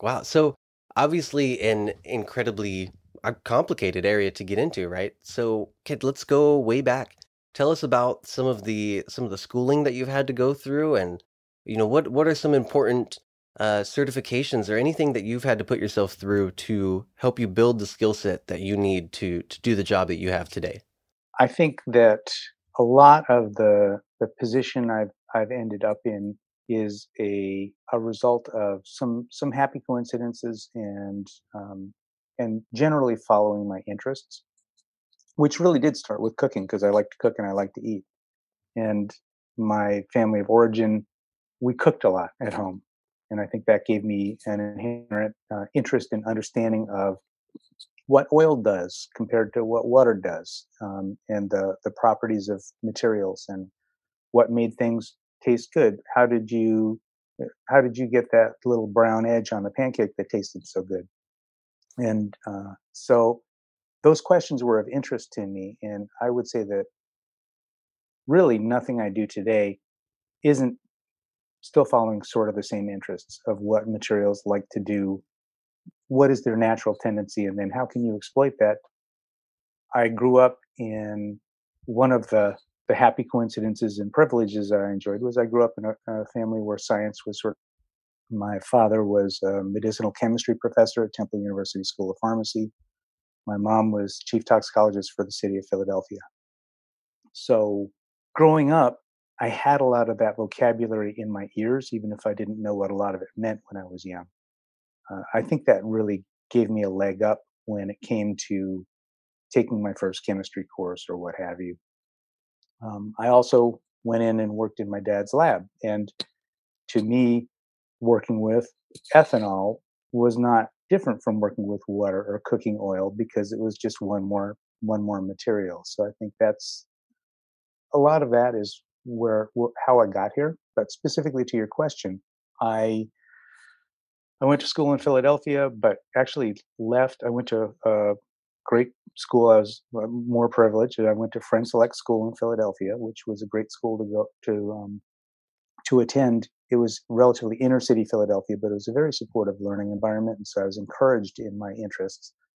Wow. So obviously an incredibly complicated area to get into, right? So, kid, let's go way back. Tell us about some of the schooling that you've had to go through, and what are some important certifications or anything that you've had to put yourself through to help you build the skill set that you need to do the job that you have today. I think that a lot of the position I've ended up in is a result of some happy coincidences and generally following my interests, which really did start with cooking because I like to cook and I like to eat. And my family of origin, we cooked a lot at home, and I think that gave me an inherent interest in understanding of what oil does compared to what water does, and the properties of materials and what made things taste good. How did you get that little brown edge on the pancake that tasted so good? And so those questions were of interest to me, and I would say that really nothing I do today isn't still following sort of the same interests of what materials like to do, what is their natural tendency, and then how can you exploit that. I grew up in one of the happy coincidences and privileges that I enjoyed was I grew up in a family where science was sort of, my father was a medicinal chemistry professor at Temple University School of Pharmacy. My mom was chief toxicologist for the city of Philadelphia. So growing up, I had a lot of that vocabulary in my ears, even if I didn't know what a lot of it meant when I was young. I think that really gave me a leg up when it came to taking my first chemistry course or what have you. I also went in and worked in my dad's lab. And to me, working with ethanol was not different from working with water or cooking oil because it was just one more material. So I think that's a lot of that is how I got here. But specifically to your question, I I went to school in Philadelphia, but actually left. I went to a great school. I was more privileged, and I went to Friend Select School in Philadelphia, which was a great school to attend. It was relatively inner city Philadelphia, but it was a very supportive learning environment, and so I was encouraged in my interests.